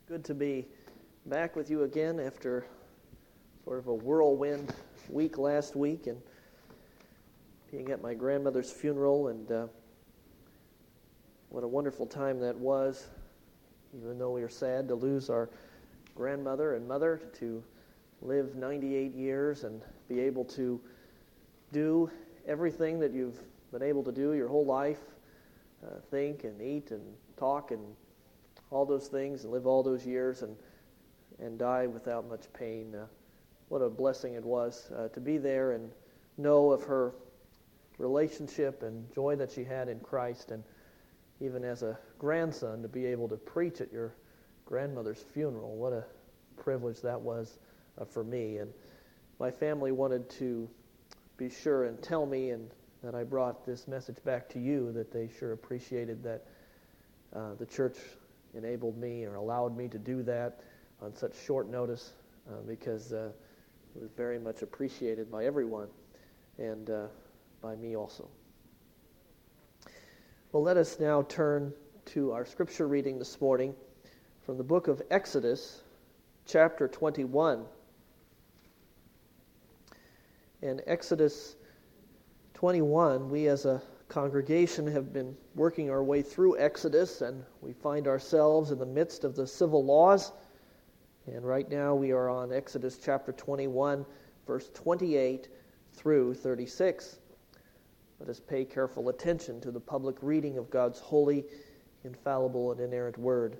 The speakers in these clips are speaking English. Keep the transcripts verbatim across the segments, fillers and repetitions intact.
Good to be back with you again after sort of a whirlwind week last week and being at my grandmother's funeral, and uh, what a wonderful time that was, even though we are sad to lose our grandmother and mother, to live ninety-eight years and be able to do everything that you've been able to do your whole life, uh, think and eat and talk and all those things, and live all those years and and die without much pain. Uh, what a blessing it was uh, to be there and know of her relationship and joy that she had in Christ, and even as a grandson to be able to preach at your grandmother's funeral. What a privilege that was uh, for me. And my family wanted to be sure and tell me, and that I brought this message back to you, that they sure appreciated that uh, the church enabled me or allowed me to do that on such short notice, uh, because uh, it was very much appreciated by everyone, and uh, by me also. Well, let us now turn to our scripture reading this morning from the book of Exodus, chapter twenty-one. In Exodus twenty-one, we as a congregation have been working our way through Exodus, and we find ourselves in the midst of the civil laws. And right now we are on Exodus chapter twenty-one, verse twenty-eight through thirty-six. Let us pay careful attention to the public reading of God's holy, infallible, and inerrant word.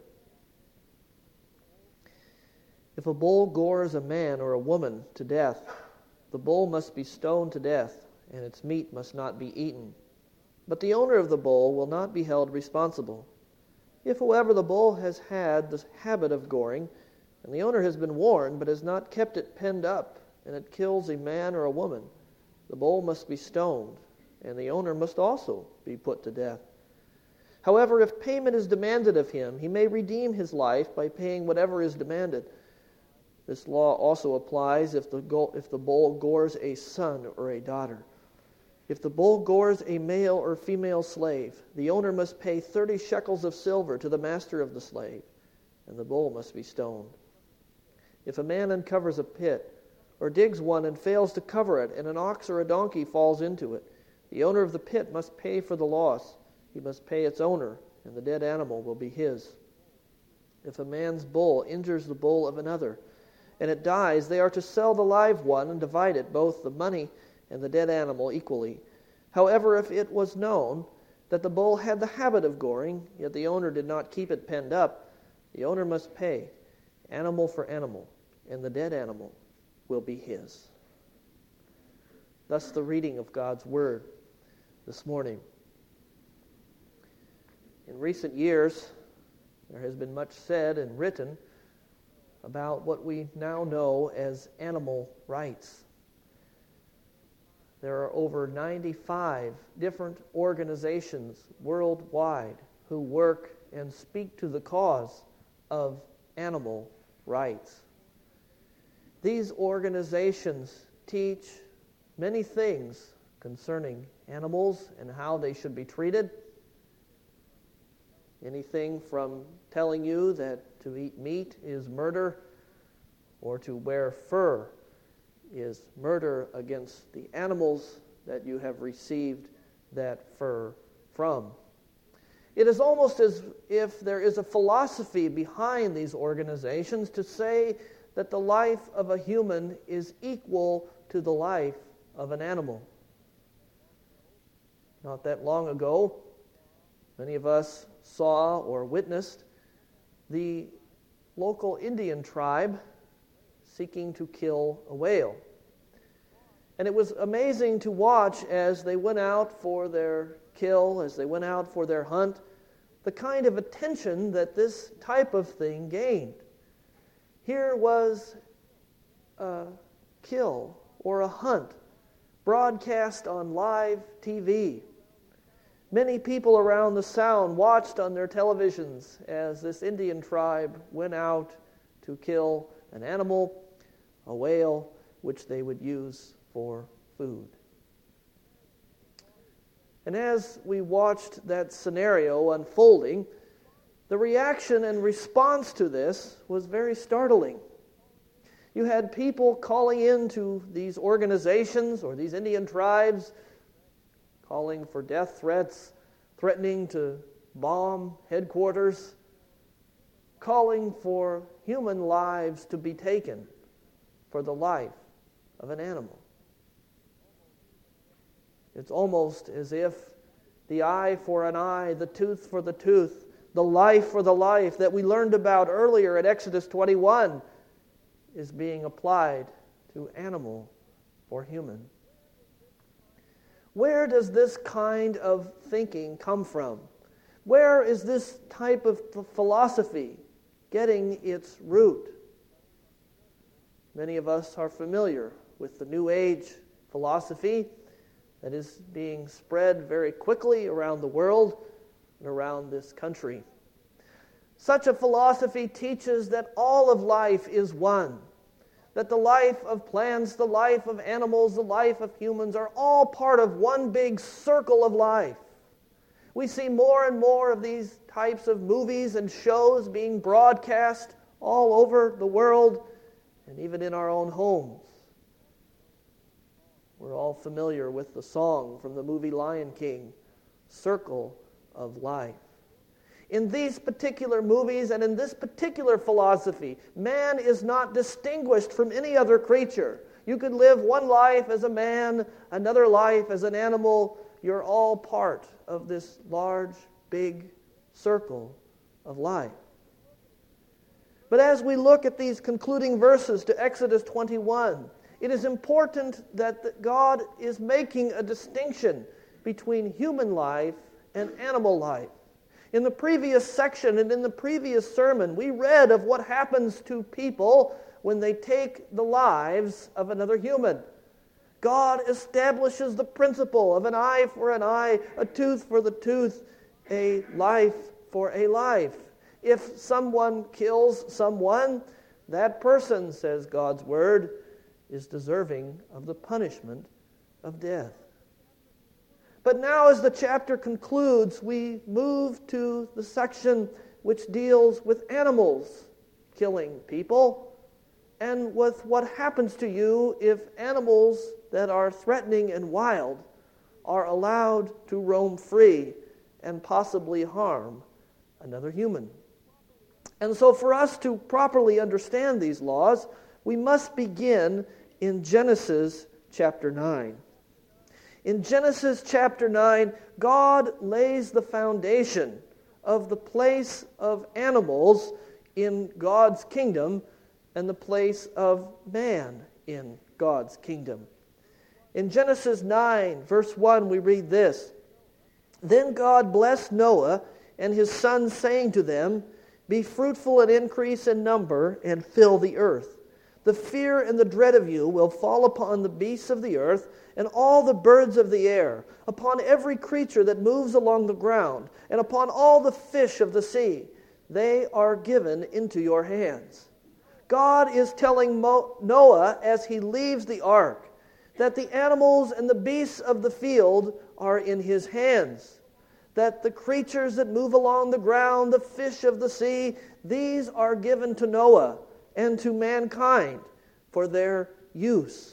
If a bull gores a man or a woman to death, the bull must be stoned to death, and its meat must not be eaten. But the owner of the bull will not be held responsible. If, however, the bull has had the habit of goring, and the owner has been warned but has not kept it penned up, and it kills a man or a woman, the bull must be stoned, and the owner must also be put to death. However, if payment is demanded of him, he may redeem his life by paying whatever is demanded. This law also applies if the go- if the bull gores a son or a daughter. If the bull gores a male or female slave, the owner must pay thirty shekels of silver to the master of the slave, and the bull must be stoned. If a man uncovers a pit, or digs one and fails to cover it, and an ox or a donkey falls into it, the owner of the pit must pay for the loss. He must pay its owner, and the dead animal will be his. If a man's bull injures the bull of another, and it dies, they are to sell the live one and divide it, both the money and the dead animal, equally. However, if it was known that the bull had the habit of goring, yet the owner did not keep it penned up, the owner must pay, animal for animal, and the dead animal will be his. Thus the reading of God's word this morning. In recent years, there has been much said and written about what we now know as animal rights. There are over ninety-five different organizations worldwide who work and speak to the cause of animal rights. These organizations teach many things concerning animals and how they should be treated. Anything from telling you that to eat meat is murder, or to wear fur is murder against the animals that you have received that fur from. It is almost as if there is a philosophy behind these organizations to say that the life of a human is equal to the life of an animal. Not that long ago, many of us saw or witnessed the local Indian tribe seeking to kill a whale. And it was amazing to watch as they went out for their kill, as they went out for their hunt, the kind of attention that this type of thing gained. Here was a kill or a hunt broadcast on live T V. Many people around the Sound watched on their televisions as this Indian tribe went out to kill an animal, a whale, which they would use for food. And as we watched that scenario unfolding, The reaction and response to this was very startling. You had people calling into these organizations or these Indian tribes, calling for death threats, threatening to bomb headquarters, calling for human lives to be taken for the life of an animal. It's almost as if the eye for an eye, the tooth for the tooth, the life for the life that we learned about earlier at Exodus twenty-one is being applied to animal for human. Where does this kind of thinking come from? Where is this type of philosophy getting its root? Many of us are familiar with the New Age philosophy that is being spread very quickly around the world and around this country. Such a philosophy teaches that all of life is one, that the life of plants, the life of animals, the life of humans are all part of one big circle of life. We see more and more of these types of movies and shows being broadcast all over the world and even in our own homes. We're all familiar with the song from the movie Lion King, Circle of Life. In these particular movies and in this particular philosophy, man is not distinguished from any other creature. You could live one life as a man, another life as an animal. You're all part of this large, big circle of life. But as we look at these concluding verses to Exodus twenty-one, it is important that God is making a distinction between human life and animal life. In the previous section and in the previous sermon, we read of what happens to people when they take the lives of another human. God establishes the principle of an eye for an eye, a tooth for the tooth, a life for a life. If someone kills someone, that person, says God's word, is deserving of the punishment of death. But now as the chapter concludes, we move to the section which deals with animals killing people and with what happens to you if animals that are threatening and wild are allowed to roam free and possibly harm another human. And so for us to properly understand these laws, we must begin in Genesis chapter nine. In Genesis chapter nine, God lays the foundation of the place of animals in God's kingdom and the place of man in God's kingdom. In Genesis nine, verse one, we read this: Then God blessed Noah and his sons, saying to them, Be fruitful and increase in number, and fill the earth. The fear and the dread of you will fall upon the beasts of the earth, and all the birds of the air, upon every creature that moves along the ground, and upon all the fish of the sea. They are given into your hands. God is telling Mo- Noah as he leaves the ark that the animals and the beasts of the field are in his hands, that the creatures that move along the ground, the fish of the sea, these are given to Noah and to mankind for their use.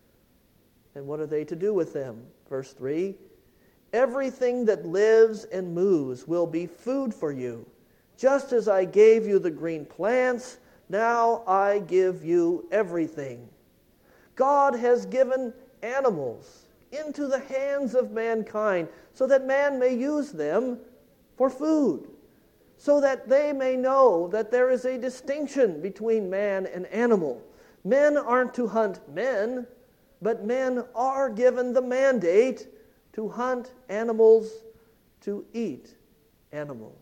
And what are they to do with them? Verse three, Everything that lives and moves will be food for you. Just as I gave you the green plants, now I give you everything. God has given animals into the hands of mankind so that man may use them for food, so that they may know that there is a distinction between man and animal. Men aren't to hunt men, but men are given the mandate to hunt animals, to eat animals.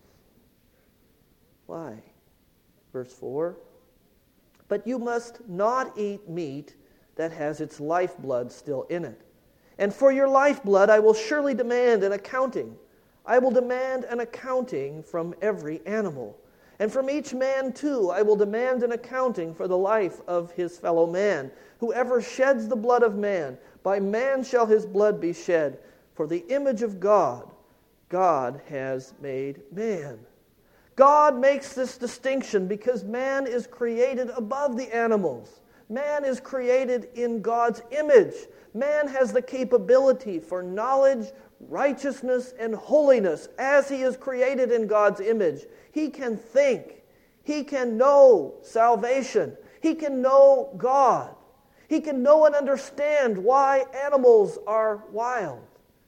Why? Verse four, But you must not eat meat that has its lifeblood still in it. And for your lifeblood I will surely demand an accounting. I will demand an accounting from every animal. And from each man too I will demand an accounting for the life of his fellow man. Whoever sheds the blood of man, by man shall his blood be shed. For the image of God, God has made man. God makes this distinction because man is created above the animals. Man is created in God's image. Man has the capability for knowledge, righteousness, and holiness as he is created in God's image. He can think. He can know salvation. He can know God. He can know and understand why animals are wild.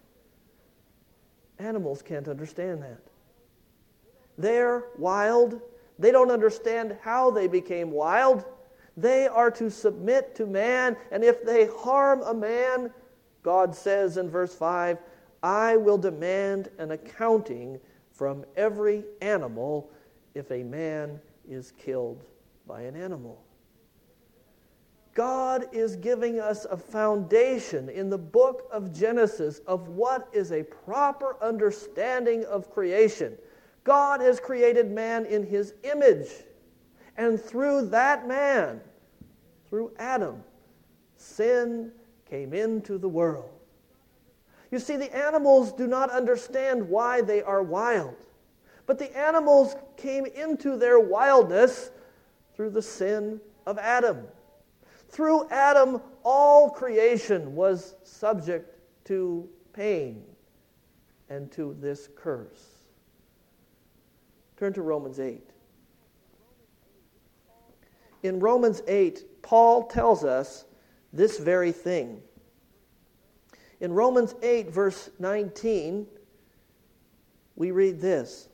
Animals can't understand that. They're wild. They don't understand how they became wild. They are to submit to man, and if they harm a man, God says in verse five, I will demand an accounting from every animal if a man is killed by an animal. God is giving us a foundation in the book of Genesis of what is a proper understanding of creation. God has created man in his image, and through that man, through Adam, sin came into the world. You see, the animals do not understand why they are wild, but the animals came into their wildness through the sin of Adam. Through Adam, all creation was subject to pain and to this curse. Turn to Romans eight. In Romans eight, Paul tells us this very thing. In Romans eight, verse nineteen, we read this.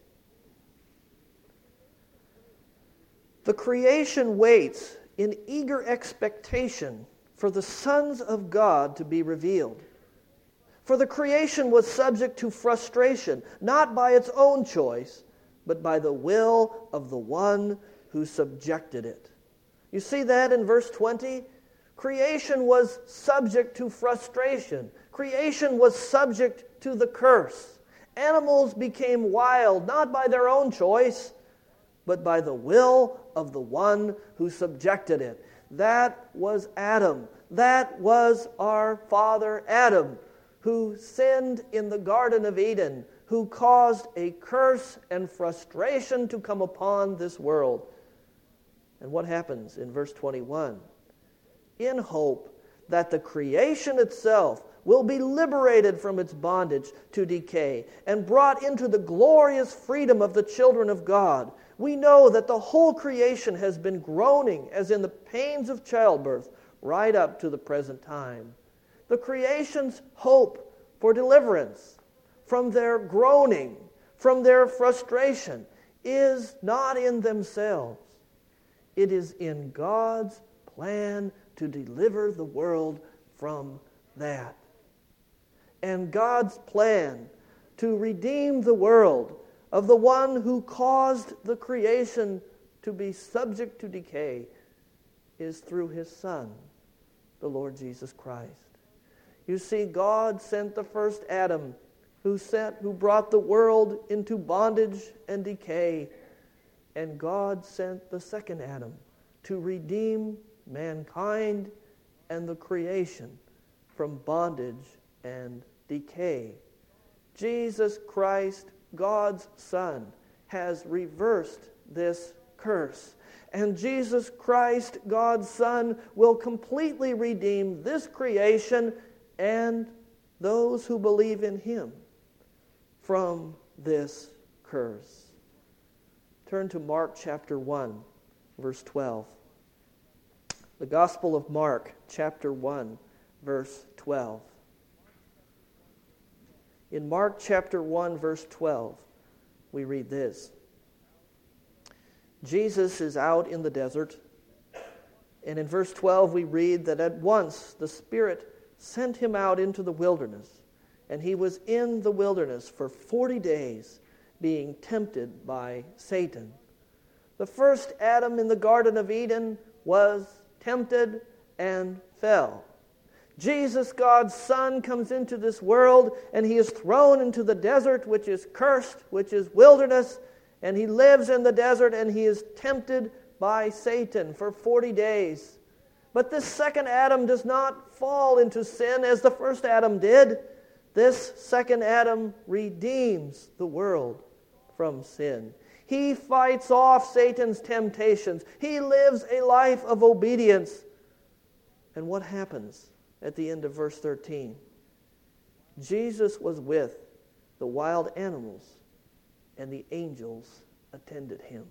The creation waits in eager expectation for the sons of God to be revealed. For the creation was subject to frustration, not by its own choice, but by the will of the one who subjected it. You see that in verse twenty? Creation was subject to frustration. Creation was subject to the curse. Animals became wild, not by their own choice, but by the will of the one who subjected it. That was Adam. That was our father Adam, who sinned in the Garden of Eden, who caused a curse and frustration to come upon this world. And what happens in verse twenty-one? In hope that the creation itself will be liberated from its bondage to decay and brought into the glorious freedom of the children of God. We know that the whole creation has been groaning as in the pains of childbirth right up to the present time. The creation's hope for deliverance from their groaning, from their frustration, is not in themselves. It is in God's plan to deliver the world from that. And God's plan to redeem the world of the one who caused the creation to be subject to decay is through his Son, the Lord Jesus Christ. You see, God sent the first Adam who sent, who brought the world into bondage and decay. And God sent the second Adam to redeem mankind and the creation from bondage and decay. Jesus Christ, God's Son, has reversed this curse. And Jesus Christ, God's Son, will completely redeem this creation and those who believe in him from this curse. Turn to Mark chapter one, verse twelve. The Gospel of Mark, chapter one, verse twelve. In Mark chapter one, verse twelve, we read this. Jesus is out in the desert, and in verse twelve we read that at once the Spirit sent him out into the wilderness, and he was in the wilderness for forty days, being tempted by Satan. The first Adam in the Garden of Eden was tempted and fell. Jesus, God's Son, comes into this world, and he is thrown into the desert, which is cursed, which is wilderness, and he lives in the desert, and he is tempted by Satan for forty days. But this second Adam does not fall into sin as the first Adam did. This second Adam redeems the world from sin. He fights off Satan's temptations. He lives a life of obedience. And what happens at the end of verse thirteen? Jesus was with the wild animals, and the angels attended him.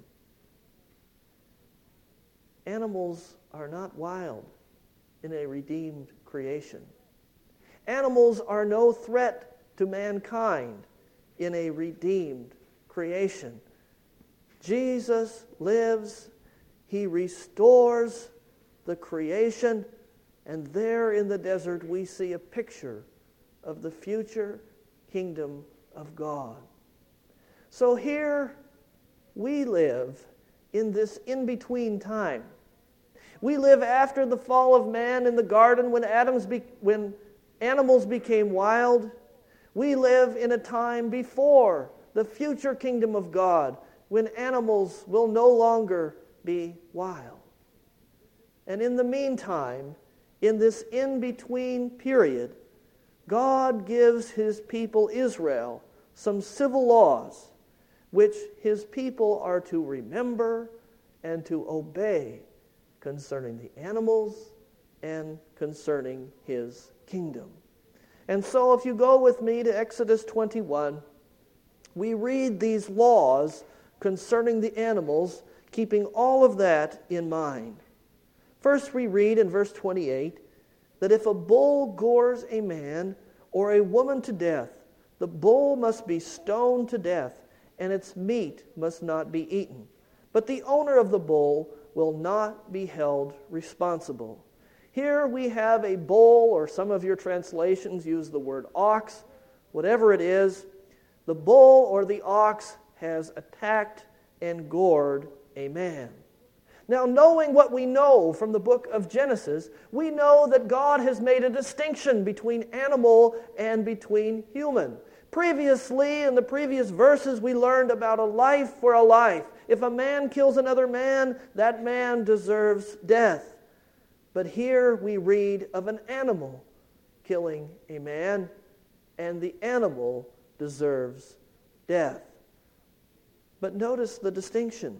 Animals are not wild in a redeemed creation. Animals are no threat to mankind in a redeemed creation. Jesus lives, he restores the creation, and there in the desert we see a picture of the future kingdom of God. So here we live in this in-between time. We live after the fall of man in the garden when Adam's be- when animals became wild. We live in a time before the future kingdom of God when animals will no longer be wild. And in the meantime, in this in-between period, God gives his people Israel some civil laws which his people are to remember and to obey concerning the animals and concerning his kingdom. And so if you go with me to Exodus twenty-one, we read these laws concerning the animals, keeping all of that in mind. First, we read in verse twenty-eight that if a bull gores a man or a woman to death, the bull must be stoned to death, and its meat must not be eaten. But the owner of the bull will not be held responsible. Here we have a bull, or some of your translations use the word ox. Whatever it is, the bull or the ox has attacked and gored a man. Now, knowing what we know from the book of Genesis, we know that God has made a distinction between animal and between human. Previously, in the previous verses, we learned about a life for a life. If a man kills another man, that man deserves death. But here we read of an animal killing a man, and the animal deserves death. But notice the distinction.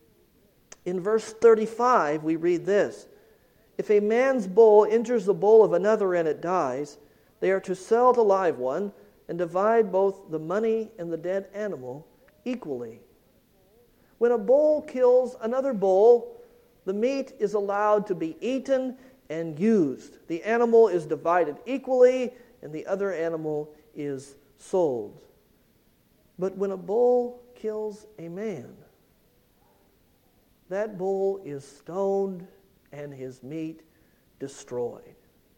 In verse thirty-five, we read this: if a man's bull injures the bull of another and it dies, they are to sell the live one and divide both the money and the dead animal equally. When a bull kills another bull, the meat is allowed to be eaten and used. The animal is divided equally, and the other animal is sold. But when a bull kills a man, that bull is stoned and his meat destroyed.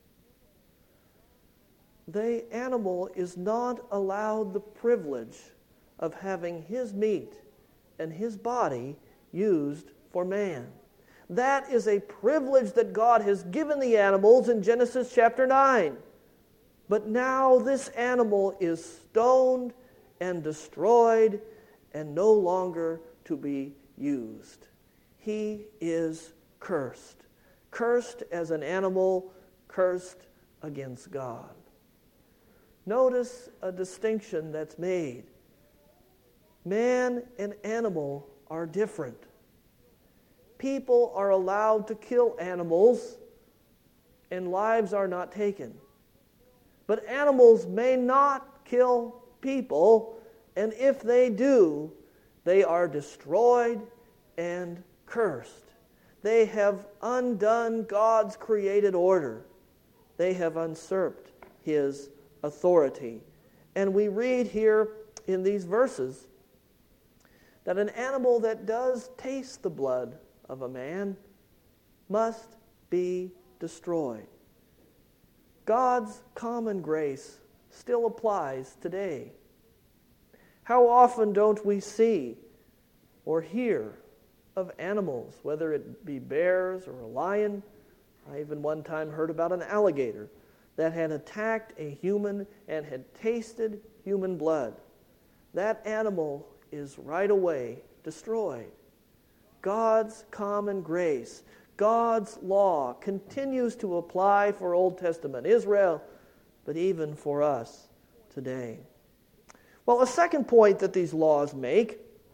The animal is not allowed the privilege of having his meat and his body used for man. That is a privilege that God has given the animals in Genesis chapter nine. But now this animal is stoned and destroyed and no longer to be used. He is cursed. Cursed as an animal, cursed against God. Notice a distinction that's made. Man and animal are different. People are allowed to kill animals, and lives are not taken. But animals may not kill people, and if they do, they are destroyed and cursed. They have undone God's created order. They have usurped his authority. And we read here in these verses that an animal that does taste the blood of a man must be destroyed. God's common grace still applies today. How often don't we see or hear of animals, whether it be bears or a lion? I even one time heard about an alligator that had attacked a human and had tasted human blood. That animal is right away destroyed. God's common grace, God's law continues to apply for Old Testament Israel, but even for us today. Well, a second point that these laws make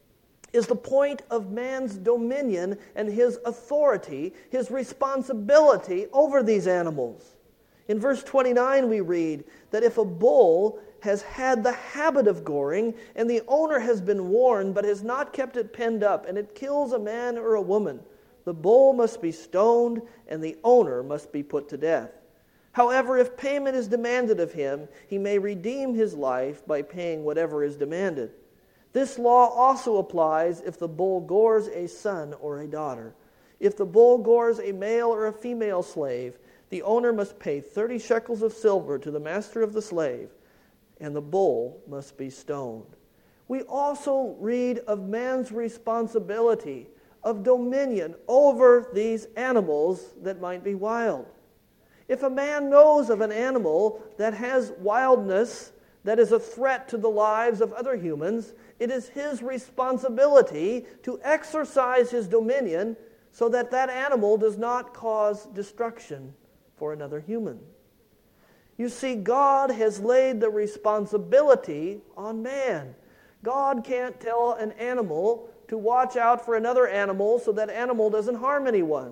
is the point of man's dominion and his authority, his responsibility over these animals. In verse twenty-nine we read that if a bull has had the habit of goring, and the owner has been warned but has not kept it penned up, and it kills a man or a woman, the bull must be stoned, and the owner must be put to death. However, if payment is demanded of him, he may redeem his life by paying whatever is demanded. This law also applies if the bull gores a son or a daughter. If the bull gores a male or a female slave, the owner must pay thirty shekels of silver to the master of the slave, and the bull must be stoned. We also read of man's responsibility of dominion over these animals that might be wild. If a man knows of an animal that has wildness, that is a threat to the lives of other humans, it is his responsibility to exercise his dominion so that that animal does not cause destruction for another human. You see, God has laid the responsibility on man. God can't tell an animal to watch out for another animal so that animal doesn't harm anyone.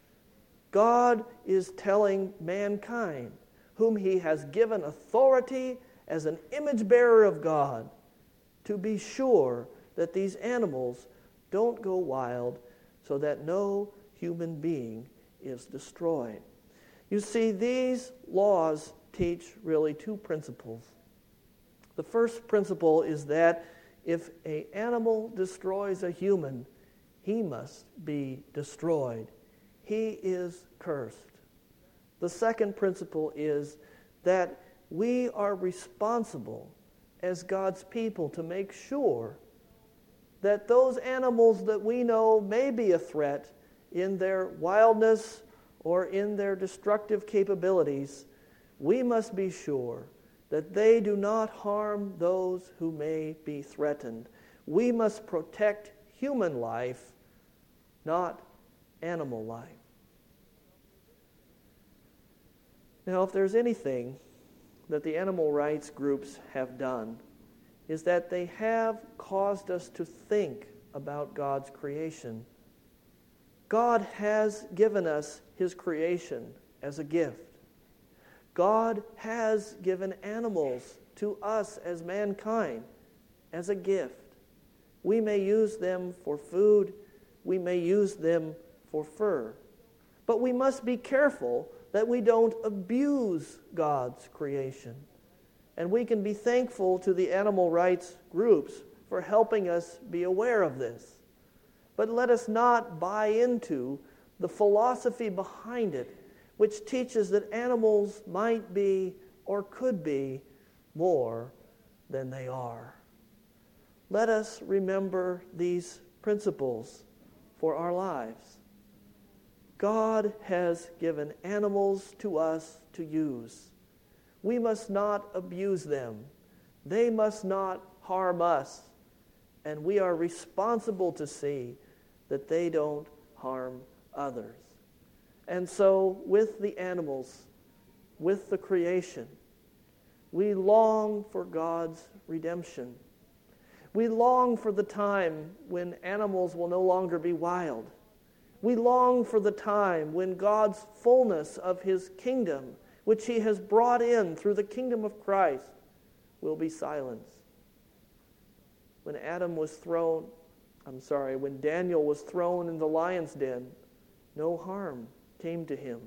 God is telling mankind, whom he has given authority as an image bearer of God, to be sure that these animals don't go wild so that no human being is destroyed. You see, these laws teach really two principles. The first principle is that if an animal destroys a human, he must be destroyed. He is cursed. The second principle is that we are responsible as God's people to make sure that those animals that we know may be a threat in their wildness or in their destructive capabilities, we must be sure that they do not harm those who may be threatened. We must protect human life, not animal life. Now, if there's anything that the animal rights groups have done, is that they have caused us to think about God's creation. God has given us his creation as a gift. God has given animals to us as mankind as a gift. We may use them for food. We may use them for fur. But we must be careful that we don't abuse God's creation. And we can be thankful to the animal rights groups for helping us be aware of this. But let us not buy into the philosophy behind it, which teaches that animals might be or could be more than they are. Let us remember these principles for our lives. God has given animals to us to use. We must not abuse them. They must not harm us. And we are responsible to see that they don't harm others. And so, with the animals, with the creation, we long for God's redemption. We long for the time when animals will no longer be wild. We long for the time when God's fullness of his kingdom, which he has brought in through the kingdom of Christ, will be silenced. When Adam was thrown, I'm sorry, when Daniel was thrown in the lion's den, no harm came to him.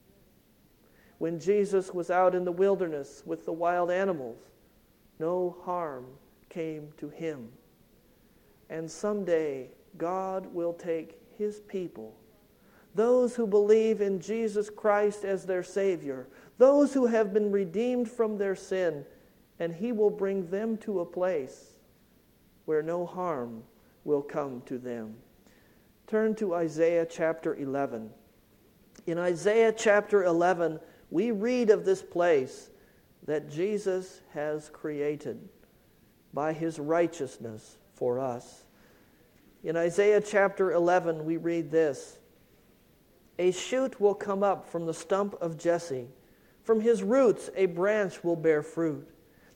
When Jesus was out in the wilderness with the wild animals, no harm came to him. And someday God will take his people, those who believe in Jesus Christ as their Savior, those who have been redeemed from their sin, and he will bring them to a place where no harm will come to them. Turn to Isaiah chapter eleven. In Isaiah chapter eleven, we read of this place that Jesus has created by his righteousness for us. In Isaiah chapter eleven, we read this: "A shoot will come up from the stump of Jesse. From his roots a branch will bear fruit.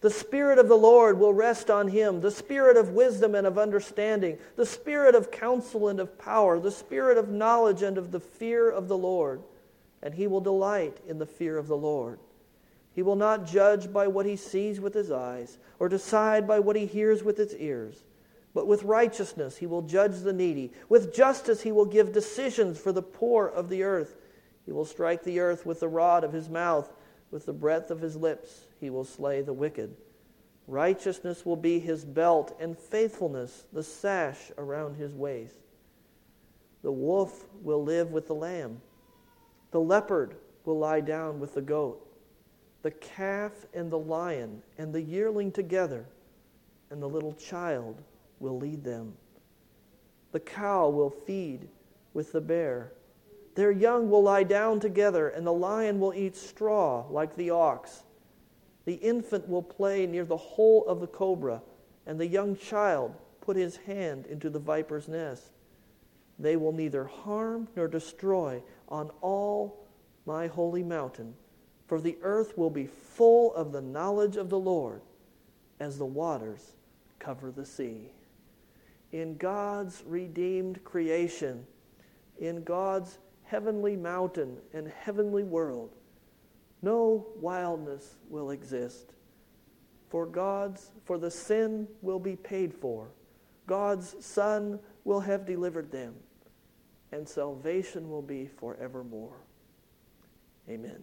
The Spirit of the Lord will rest on him, the Spirit of wisdom and of understanding, the Spirit of counsel and of power, the Spirit of knowledge and of the fear of the Lord. And he will delight in the fear of the Lord. He will not judge by what he sees with his eyes, or decide by what he hears with his ears. But with righteousness he will judge the needy. With justice he will give decisions for the poor of the earth. He will strike the earth with the rod of his mouth. With the breath of his lips he will slay the wicked. Righteousness will be his belt, and faithfulness the sash around his waist. The wolf will live with the lamb. The leopard will lie down with the goat. The calf and the lion and the yearling together, and the little child will lead them. The cow will feed with the bear. Their young will lie down together, and the lion will eat straw like the ox. The infant will play near the hole of the cobra, and the young child put his hand into the viper's nest. They will neither harm nor destroy on all my holy mountain, for the earth will be full of the knowledge of the Lord as the waters cover the sea. In God's redeemed creation, in God's heavenly mountain and heavenly world, no wildness will exist. For God's, for the sin will be paid for. God's Son will have delivered them, and salvation will be forevermore. Amen.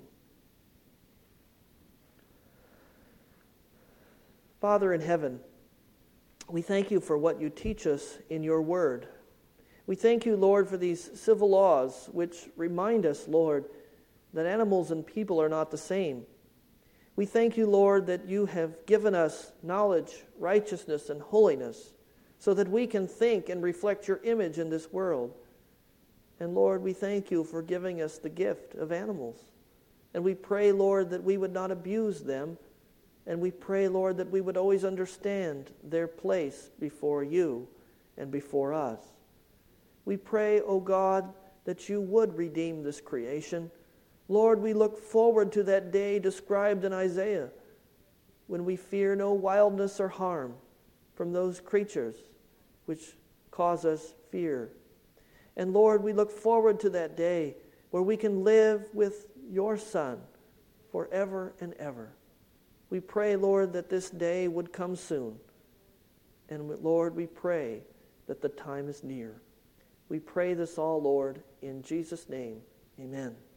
Father in heaven, we thank you for what you teach us in your word. We thank you, Lord, for these civil laws which remind us, Lord, that animals and people are not the same. We thank you, Lord, that you have given us knowledge, righteousness, and holiness so that we can think and reflect your image in this world. And Lord, we thank you for giving us the gift of animals. And we pray, Lord, that we would not abuse them. And we pray, Lord, that we would always understand their place before you and before us. We pray, O God, that you would redeem this creation. Lord, we look forward to that day described in Isaiah when we fear no wildness or harm from those creatures which cause us fear. And Lord, we look forward to that day where we can live with your Son forever and ever. We pray, Lord, that this day would come soon. And Lord, we pray that the time is near. We pray this all, Lord, in Jesus' name. Amen.